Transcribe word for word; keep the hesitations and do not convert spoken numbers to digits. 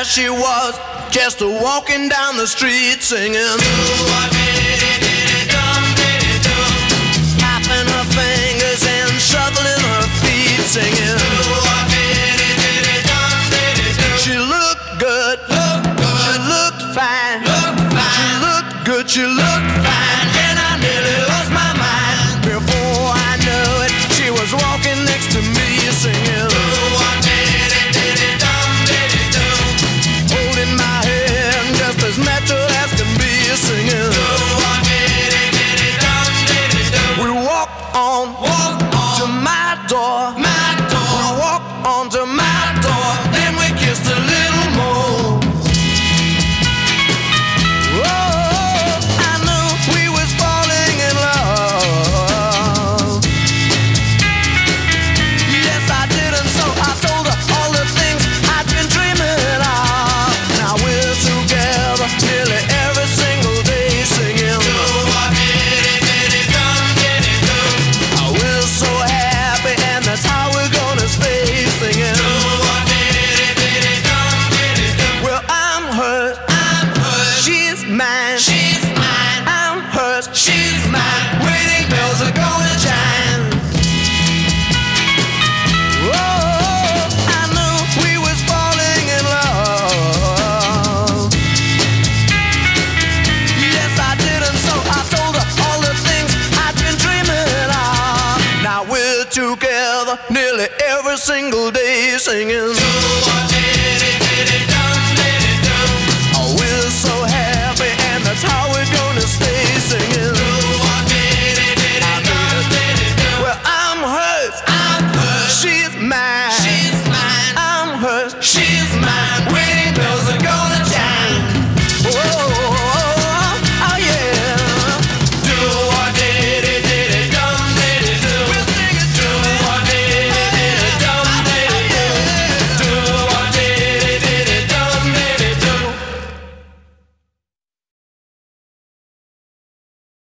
There she was, just walking down the street singing. Tapping her fingers and shuffling her feet singing. She looked good, she looked fine, she looked good, she looked fine, and I nearly lost my mind. Before I knew it, she was walking next to me singing. Holding my hand just as natural as can be singing. We walk on to my door, we walk on to my door, then we kissed a little more. Oh, I knew we was falling in love. Yes, I did, and so I told her all the things I'd been dreaming of. Now we're together nearly every single day singing. Oh, we're so happy, and that's how we're gonna stay singing. Well, I'm hers, I'm hers. She's mine, she's mine. I'm hers, she's mine. Wedding bells are gonna chime. Oh, I knew we was falling in love. Yes, I did, and so I told her all the things I'd been dreaming of. Now we're together nearly every single day singing.